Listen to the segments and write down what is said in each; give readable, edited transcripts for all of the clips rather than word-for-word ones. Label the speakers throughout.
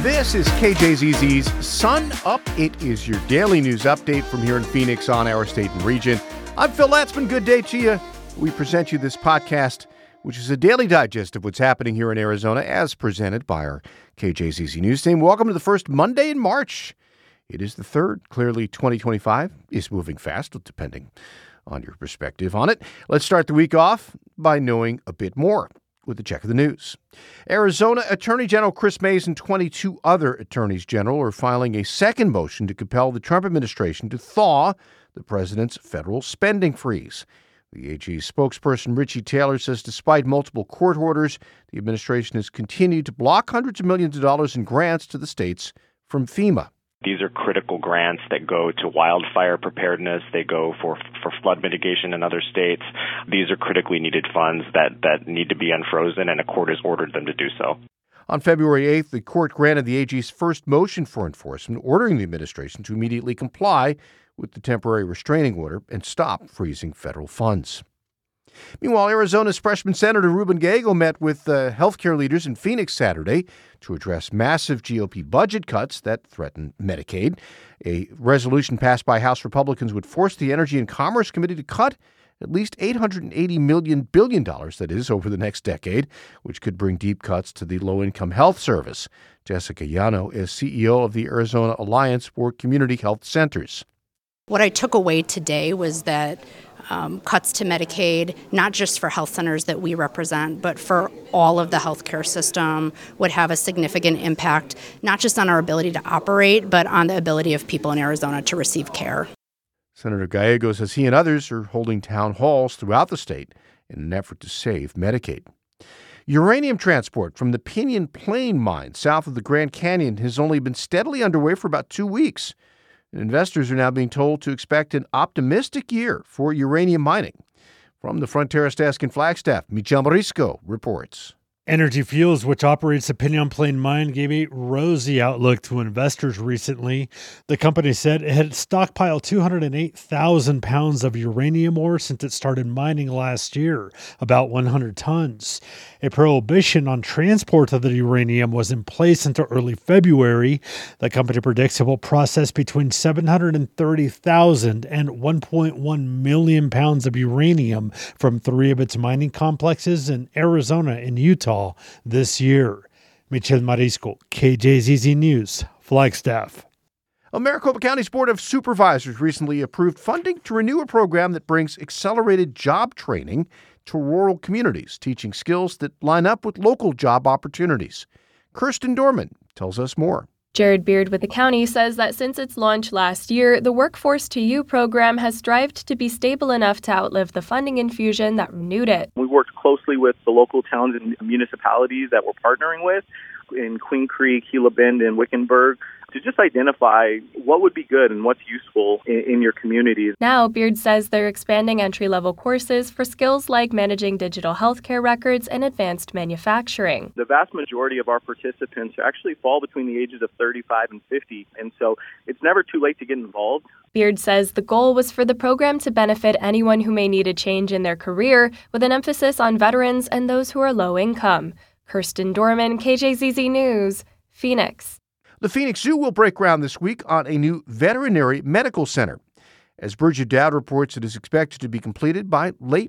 Speaker 1: This is KJZZ's Sun Up. It is your daily news update from here in Phoenix on our state and region. I'm Phil Latzman. Good day to you. We present you this podcast, which is a daily digest of what's happening here in Arizona, as presented by our KJZZ News team. Welcome to the first Monday in March. It is the 3rd. Clearly, 2025 is moving fast, depending on your perspective on it. Let's start the week off by knowing a bit more with a check of the news. Arizona Attorney General Kris Mayes and 22 other attorneys general are filing a second motion to compel the Trump administration to thaw the president's federal spending freeze. The AG's spokesperson, Richie Taylor, says despite multiple court orders, the administration has continued to block hundreds of millions of dollars in grants to the states from FEMA.
Speaker 2: These are critical grants that go to wildfire preparedness. They go for flood mitigation in other states. These are critically needed funds that need to be unfrozen, and a court has ordered them to do so.
Speaker 1: On February 8th, the court granted the AG's first motion for enforcement, ordering the administration to immediately comply with the temporary restraining order and stop freezing federal funds. Meanwhile, Arizona's freshman Senator Ruben Gallego met with healthcare leaders in Phoenix Saturday to address massive GOP budget cuts that threaten Medicaid. A resolution passed by House Republicans would force the Energy and Commerce Committee to cut at least $880 billion, that is, over the next decade, which could bring deep cuts to the Low-Income Health Service. Jessica Yano is CEO of the Arizona Alliance for Community Health Centers.
Speaker 3: What I took away today was that cuts to Medicaid, not just for health centers that we represent, but for all of the healthcare system, would have a significant impact, not just on our ability to operate, but on the ability of people in Arizona to receive care.
Speaker 1: Senator Gallego says he and others are holding town halls throughout the state in an effort to save Medicaid. Uranium transport from the Pinyon Plain mine south of the Grand Canyon has only been steadily underway for about 2 weeks. Investors are now being told to expect an optimistic year for uranium mining. From the Fronteras Desk in Flagstaff, Michel Morisco reports.
Speaker 4: Energy Fuels, which operates the Pinyon Plain mine, gave a rosy outlook to investors recently. The company said it had stockpiled 208,000 pounds of uranium ore since it started mining last year, about 100 tons. A prohibition on transport of the uranium was in place until early February. The company predicts it will process between 730,000 and 1.1 million pounds of uranium from 3 of its mining complexes in Arizona and Utah this year. Michel Morisco, KJZZ News, Flagstaff.
Speaker 1: Maricopa County's Board of Supervisors recently approved funding to renew a program that brings accelerated job training to rural communities, teaching skills that line up with local job opportunities. Kirsten Dorman tells us more.
Speaker 5: Jared Beard with the county says that since its launch last year, the Workforce to You program has strived to be stable enough to outlive the funding infusion that renewed it.
Speaker 6: We worked closely with the local towns and municipalities that we're partnering with in Queen Creek, Gila Bend, and Wickenburg to just identify what would be good and what's useful in your community.
Speaker 5: Now, Beard says they're expanding entry-level courses for skills like managing digital healthcare records and advanced manufacturing.
Speaker 6: The vast majority of our participants actually fall between the ages of 35 and 50, and so it's never too late to get involved.
Speaker 5: Beard says the goal was for the program to benefit anyone who may need a change in their career, with an emphasis on veterans and those who are low income. Kirsten Dorman, KJZZ News, Phoenix.
Speaker 1: The Phoenix Zoo will break ground this week on a new veterinary medical center. As Bridget Dowd reports, it is expected to be completed by late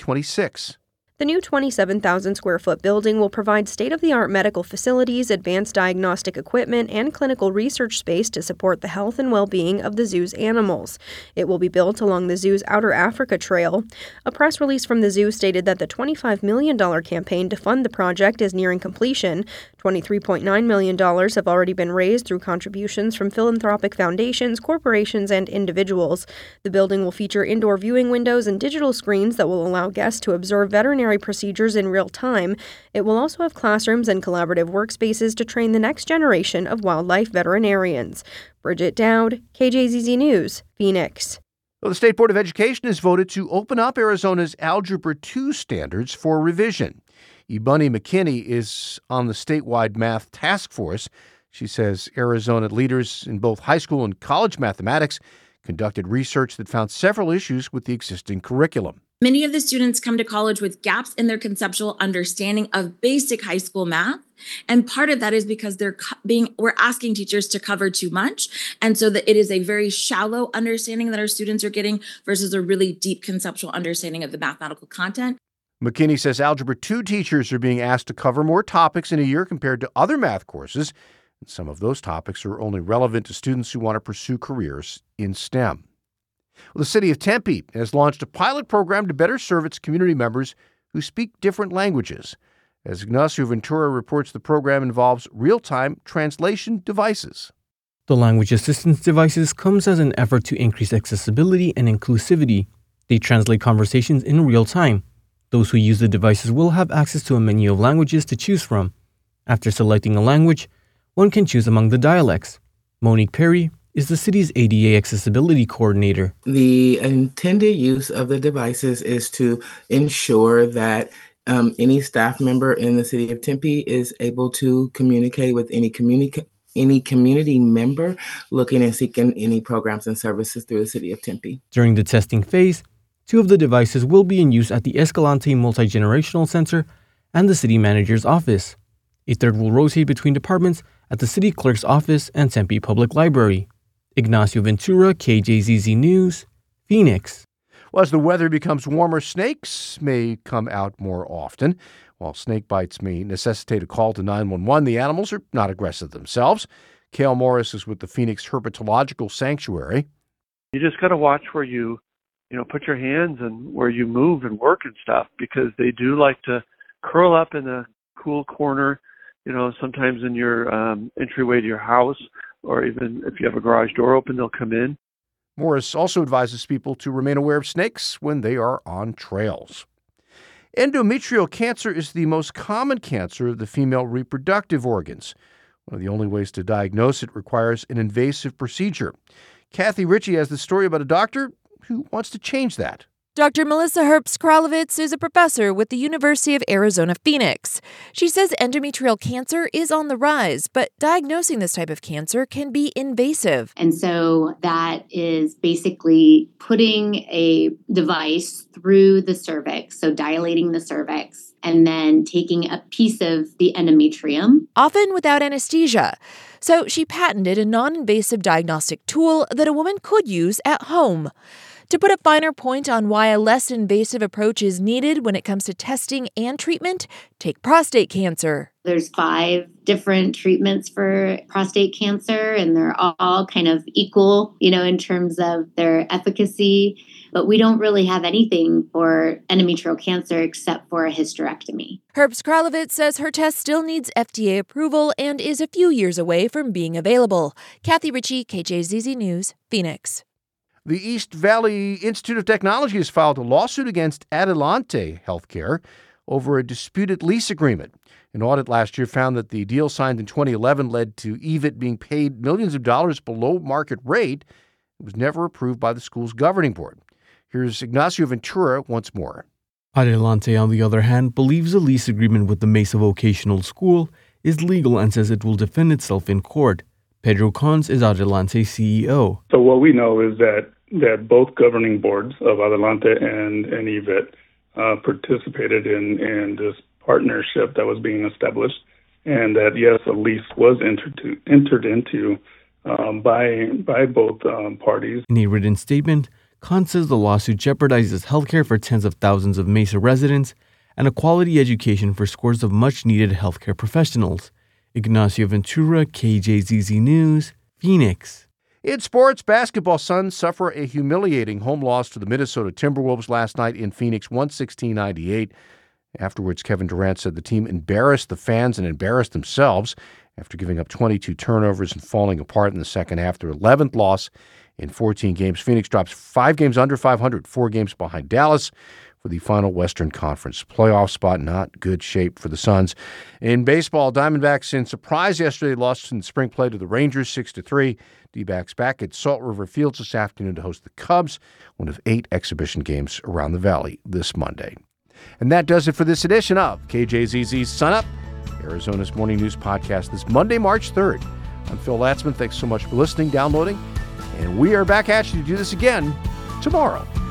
Speaker 1: 2026.
Speaker 7: The new 27,000-square-foot building will provide state-of-the-art medical facilities, advanced diagnostic equipment, and clinical research space to support the health and well-being of the zoo's animals. It will be built along the zoo's Outer Africa Trail. A press release from the zoo stated that the $25 million campaign to fund the project is nearing completion. $23.9 million have already been raised through contributions from philanthropic foundations, corporations, and individuals. The building will feature indoor viewing windows and digital screens that will allow guests to observe veterinary procedures in real time. It will also have classrooms and collaborative workspaces to train the next generation of wildlife veterinarians. Bridget Dowd, KJZZ News, Phoenix.
Speaker 1: Well, the State Board of Education has voted to open up Arizona's Algebra 2 standards for revision. Ebony McKinney is on the statewide math task force. She says Arizona leaders in both high school and college mathematics conducted research that found several issues with the existing curriculum.
Speaker 8: Many of the students come to college with gaps in their conceptual understanding of basic high school math. And part of that is because we're asking teachers to cover too much. And so that it is a very shallow understanding that our students are getting versus a really deep conceptual understanding of the mathematical content.
Speaker 1: McKinney says Algebra 2 teachers are being asked to cover more topics in a year compared to other math courses. And some of those topics are only relevant to students who want to pursue careers in STEM. Well, the city of Tempe has launched a pilot program to better serve its community members who speak different languages. As Ignacio Ventura reports, the program involves real-time translation devices.
Speaker 9: The language assistance devices comes as an effort to increase accessibility and inclusivity. They translate conversations in real time. Those who use the devices will have access to a menu of languages to choose from. After selecting a language, one can choose among the dialects. Monique Perry is the city's ADA accessibility coordinator.
Speaker 10: The intended use of the devices is to ensure that any staff member in the city of Tempe is able to communicate with any community member looking and seeking any programs and services through the city of Tempe.
Speaker 9: During the testing phase, 2 of the devices will be in use at the Escalante Multi-Generational Center and the city manager's office. A third will rotate between departments at the city clerk's office and Tempe Public Library. Ignacio Ventura, KJZZ News, Phoenix.
Speaker 1: Well, as the weather becomes warmer, snakes may come out more often. While snake bites may necessitate a call to 911, the animals are not aggressive themselves. Cale Morris is with the Phoenix Herpetological Sanctuary.
Speaker 11: You just got to watch where you put your hands and where you move and work and stuff, because they do like to curl up in a cool corner, sometimes in your entryway to your house, or even if you have a garage door open, they'll come in.
Speaker 1: Morris also advises people to remain aware of snakes when they are on trails. Endometrial cancer is the most common cancer of the female reproductive organs. One of the only ways to diagnose it requires an invasive procedure. Kathy Ritchie has the story about a doctor who wants to change that.
Speaker 12: Dr. Melissa Herbst-Kralowitz is a professor with the University of Arizona, Phoenix. She says endometrial cancer is on the rise, but diagnosing this type of cancer can be invasive.
Speaker 13: And so that is basically putting a device through the cervix, so dilating the cervix, and then taking a piece of the endometrium.
Speaker 12: Often without anesthesia. So she patented a non-invasive diagnostic tool that a woman could use at home. To put a finer point on why a less invasive approach is needed when it comes to testing and treatment, take prostate cancer.
Speaker 13: There's 5 different treatments for prostate cancer, and they're all kind of equal, in terms of their efficacy. But we don't really have anything for endometrial cancer except for a hysterectomy.
Speaker 12: Herbst-Kralowitz says her test still needs FDA approval and is a few years away from being available. Kathy Ritchie, KJZZ News, Phoenix.
Speaker 1: The East Valley Institute of Technology has filed a lawsuit against Adelante Healthcare over a disputed lease agreement. An audit last year found that the deal signed in 2011 led to EVIT being paid millions of dollars below market rate. It was never approved by the school's governing board. Here's Ignacio Ventura once more.
Speaker 9: Adelante, on the other hand, believes the lease agreement with the Mesa Vocational School is legal and says it will defend itself in court. Pedro Cons is Adelante's CEO.
Speaker 14: So what we know is that both governing boards of Adelante and EVIT participated in this partnership that was being established, and that, yes, a lease was entered into by both parties.
Speaker 9: In a written statement, Cons says the lawsuit jeopardizes healthcare for tens of thousands of Mesa residents and a quality education for scores of much-needed healthcare professionals. Ignacio Ventura, KJZZ News, Phoenix.
Speaker 1: In sports, basketball Suns suffer a humiliating home loss to the Minnesota Timberwolves last night in Phoenix, 116-98. Afterwards, Kevin Durant said the team embarrassed the fans and embarrassed themselves after giving up 22 turnovers and falling apart in the second half. Their 11th loss in 14 games. Phoenix drops 5 games under 500, 4 games behind Dallas for the final Western Conference playoff spot. Not good shape for the Suns. In baseball, Diamondbacks in surprise yesterday lost in spring play to the Rangers 6-3. D-backs back at Salt River Fields this afternoon to host the Cubs, one of 8 exhibition games around the Valley this Monday. And that does it for this edition of KJZZ's Sun Up, Arizona's morning news podcast this Monday, March 3rd. I'm Phil Latzman. Thanks so much for listening, downloading, and we are back at you to do this again tomorrow.